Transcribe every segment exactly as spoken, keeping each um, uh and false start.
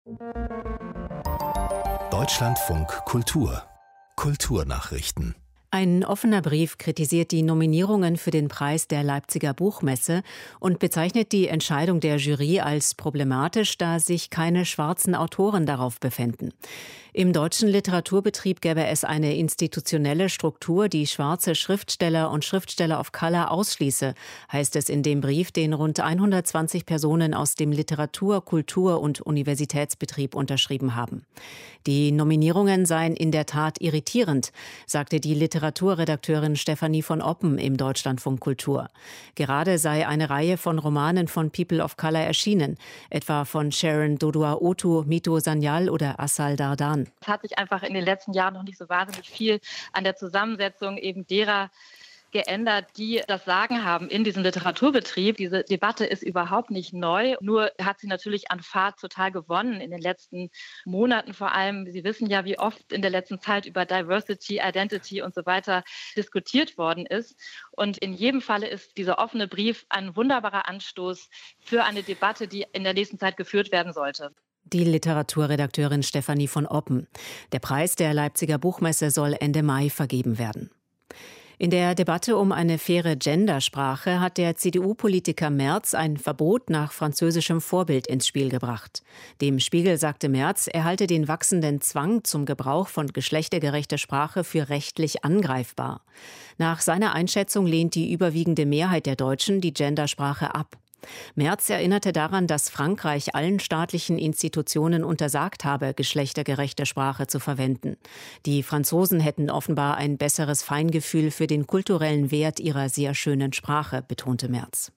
Deutschlandfunk Kultur Kulturnachrichten. Ein offener Brief kritisiert die Nominierungen für den Preis der Leipziger Buchmesse und bezeichnet die Entscheidung der Jury als problematisch, da sich keine schwarzen Autoren darauf befänden. Im deutschen Literaturbetrieb gäbe es eine institutionelle Struktur, die schwarze Schriftsteller und Schriftsteller of Color ausschließe, heißt es in dem Brief, den rund hundertzwanzig Personen aus dem Literatur-, Kultur- und Universitätsbetrieb unterschrieben haben. Die Nominierungen seien in der Tat irritierend, sagte die Literaturredakteurin Stefanie von Oppen im Deutschlandfunk Kultur. Gerade sei eine Reihe von Romanen von People of Color erschienen, etwa von Sharon Dodua-Otu, Mito Sanyal oder Assal Dardan. Es hat sich einfach in den letzten Jahren noch nicht so wahnsinnig viel an der Zusammensetzung eben derer geändert, die das Sagen haben in diesem Literaturbetrieb. Diese Debatte ist überhaupt nicht neu, nur hat sie natürlich an Fahrt total gewonnen in den letzten Monaten vor allem. Sie wissen ja, wie oft in der letzten Zeit über Diversity, Identity und so weiter diskutiert worden ist. Und in jedem Falle ist dieser offene Brief ein wunderbarer Anstoß für eine Debatte, die in der nächsten Zeit geführt werden sollte. Die Literaturredakteurin Stefanie von Oppen. Der Preis der Leipziger Buchmesse soll Ende Mai vergeben werden. In der Debatte um eine faire Gendersprache hat der C D U-Politiker Merz ein Verbot nach französischem Vorbild ins Spiel gebracht. Dem Spiegel sagte Merz, er halte den wachsenden Zwang zum Gebrauch von geschlechtergerechter Sprache für rechtlich angreifbar. Nach seiner Einschätzung lehnt die überwiegende Mehrheit der Deutschen die Gendersprache ab. Merz erinnerte daran, dass Frankreich allen staatlichen Institutionen untersagt habe, geschlechtergerechte Sprache zu verwenden. Die Franzosen hätten offenbar ein besseres Feingefühl für den kulturellen Wert ihrer sehr schönen Sprache, betonte Merz.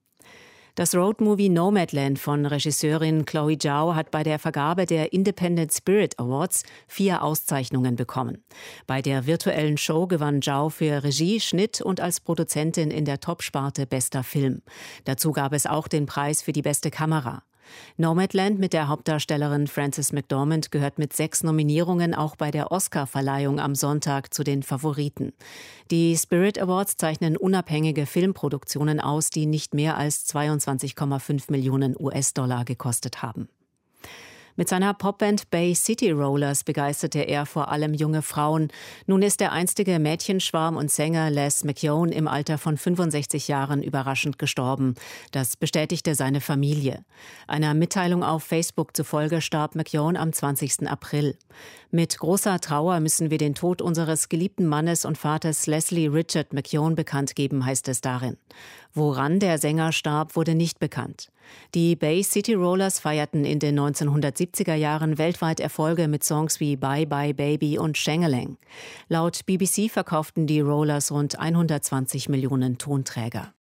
Das Roadmovie Nomadland von Regisseurin Chloe Zhao hat bei der Vergabe der Independent Spirit Awards vier Auszeichnungen bekommen. Bei der virtuellen Show gewann Zhao für Regie, Schnitt und als Produzentin in der Top-Sparte Bester Film. Dazu gab es auch den Preis für die beste Kamera. Nomadland mit der Hauptdarstellerin Frances McDormand gehört mit sechs Nominierungen auch bei der Oscar-Verleihung am Sonntag zu den Favoriten. Die Spirit Awards zeichnen unabhängige Filmproduktionen aus, die nicht mehr als zweiundzwanzig Komma fünf Millionen U S-Dollar gekostet haben. Mit seiner Popband Bay City Rollers begeisterte er vor allem junge Frauen. Nun ist der einstige Mädchenschwarm und Sänger Les McKeown im Alter von fünfundsechzig Jahren überraschend gestorben. Das bestätigte seine Familie. Einer Mitteilung auf Facebook zufolge starb McKeown am zwanzigsten April. Mit großer Trauer müssen wir den Tod unseres geliebten Mannes und Vaters Leslie Richard McKeown bekannt geben, heißt es darin. Woran der Sänger starb, wurde nicht bekannt. Die Bay City Rollers feierten in den neunzehnhundertsiebziger Jahren weltweit Erfolge mit Songs wie Bye Bye Baby und Schengeleng. Laut B B C verkauften die Rollers rund hundertzwanzig Millionen Tonträger.